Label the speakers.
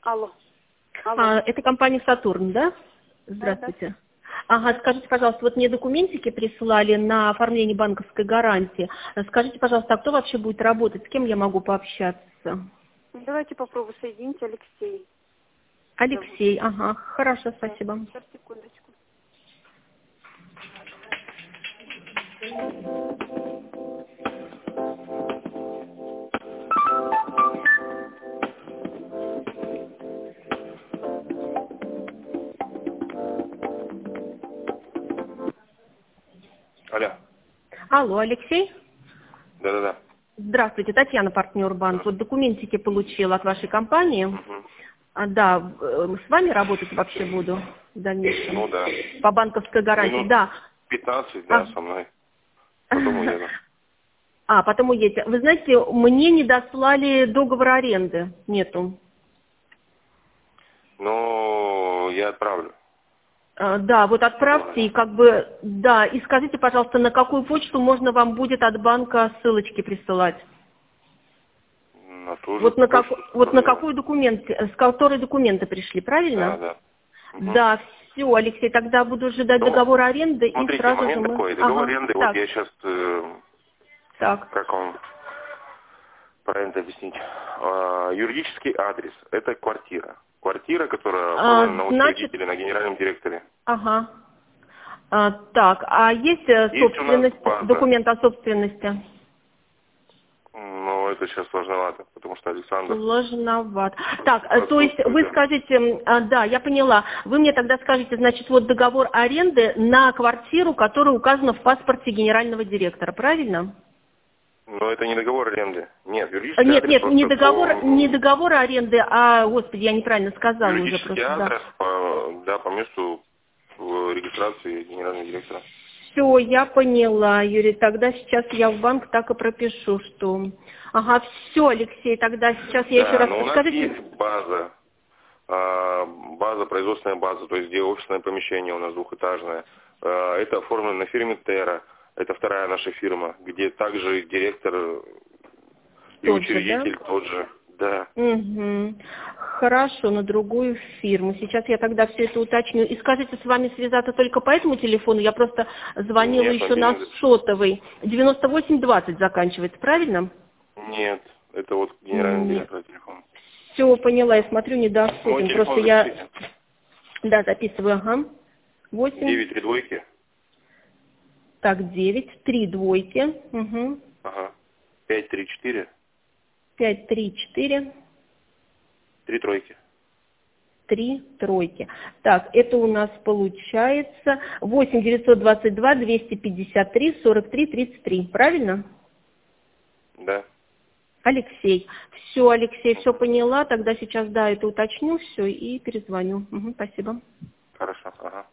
Speaker 1: Алло. Алло.
Speaker 2: Это компания «Сатурн», да? Здравствуйте.
Speaker 1: Да.
Speaker 2: Ага, скажите, пожалуйста, вот мне документики присылали на оформление банковской гарантии. Скажите, пожалуйста, а кто вообще будет работать? С кем я могу пообщаться?
Speaker 1: Давайте попробую соединить Алексей.
Speaker 2: Алексей, ага, хорошо,
Speaker 1: Да.
Speaker 2: спасибо.
Speaker 1: Сейчас, секундочку.
Speaker 3: Алло.
Speaker 2: Алло, Алексей?
Speaker 3: Да-да-да.
Speaker 2: Здравствуйте, Татьяна, партнер банк. Вот документики получила от вашей компании.
Speaker 3: Мгм.
Speaker 2: Да, с вами работать вообще буду в дальнейшем.
Speaker 3: Ну да.
Speaker 2: По банковской гарантии,
Speaker 3: Минут
Speaker 2: да.
Speaker 3: 15, да, со мной. Потом уеду.
Speaker 2: Потом уедете. Вы знаете, мне не дослали договор аренды. Нету.
Speaker 3: Ну, я отправлю.
Speaker 2: Да, вот отправьте и да, и скажите, пожалуйста, на какую почту можно вам будет от банка ссылочки присылать?
Speaker 3: На ту же
Speaker 2: Вот на,
Speaker 3: почту,
Speaker 2: вот на
Speaker 3: которую-
Speaker 2: какой документ, с которой документы пришли, правильно?
Speaker 3: Да. Мгм.
Speaker 2: Да, все, Алексей, тогда буду ожидать
Speaker 3: Ну,
Speaker 2: договор аренды и
Speaker 3: смотрите,
Speaker 2: сразу же
Speaker 3: момент
Speaker 2: мы...
Speaker 3: такой. Договор
Speaker 2: Ага,
Speaker 3: аренды, вот
Speaker 2: так,
Speaker 3: я сейчас,
Speaker 2: так.
Speaker 3: как вам правильно объяснить. Юридический адрес – это квартира. Квартира, которая оформлена на
Speaker 2: Значит,
Speaker 3: учредителе, на генеральном директоре.
Speaker 2: ага. Так, а есть
Speaker 3: Есть у нас
Speaker 2: собственность,
Speaker 3: база.
Speaker 2: документ о собственности?
Speaker 3: Но это сейчас сложновато, потому что Александр...
Speaker 2: Сложновато. Так, то есть
Speaker 3: отсутствует,
Speaker 2: вы
Speaker 3: да.
Speaker 2: скажете, да, я поняла, вы мне тогда скажете, значит, вот договор аренды на квартиру, которая указана в паспорте генерального директора, правильно?
Speaker 3: Но это не договор аренды. Нет, юридический
Speaker 2: Нет,
Speaker 3: адрес
Speaker 2: нет,
Speaker 3: просто
Speaker 2: не договор аренды, а, господи, я неправильно сказала уже
Speaker 3: юридический
Speaker 2: просто, да.
Speaker 3: адрес по месту регистрации генерального директора.
Speaker 2: Все, я поняла, Юрий, тогда сейчас я в банк так и пропишу, что... Ага, все, Алексей, тогда сейчас я еще
Speaker 3: Да,
Speaker 2: раз...
Speaker 3: но у нас
Speaker 2: Скажите...
Speaker 3: есть база, производственная база, то есть где офисное помещение у нас двухэтажное. Это оформлено на фирме Терра. Это вторая наша фирма, где также директор и
Speaker 2: Тот же, да?
Speaker 3: учредитель тот же. Да.
Speaker 2: Угу. Хорошо, на другую фирму. Сейчас я тогда все это уточню. И скажите, с вами связаться только по этому телефону? Я просто звонила
Speaker 3: Нет,
Speaker 2: еще на
Speaker 3: мобильный запиши.
Speaker 2: сотовый. 9820 заканчивается, правильно?
Speaker 3: Нет, это вот генеральный директор телефона.
Speaker 2: Все, поняла, я смотрю,
Speaker 3: Мой
Speaker 2: недоступен. Просто
Speaker 3: телефон
Speaker 2: я...
Speaker 3: запишите.
Speaker 2: Да, записываю, ага. 8,
Speaker 3: 9 двойки.
Speaker 2: так, 9, 3 двойки. Угу.
Speaker 3: Ага. 5, 3, 4.
Speaker 2: 5, 3, 4.
Speaker 3: 3 тройки.
Speaker 2: 3 тройки. Так, это у нас получается 8 922 253 43 33. Правильно?
Speaker 3: Да.
Speaker 2: Алексей. Все, Алексей, все поняла. Тогда сейчас, да, это уточню все и перезвоню. Угу, спасибо.
Speaker 3: Хорошо. Ага.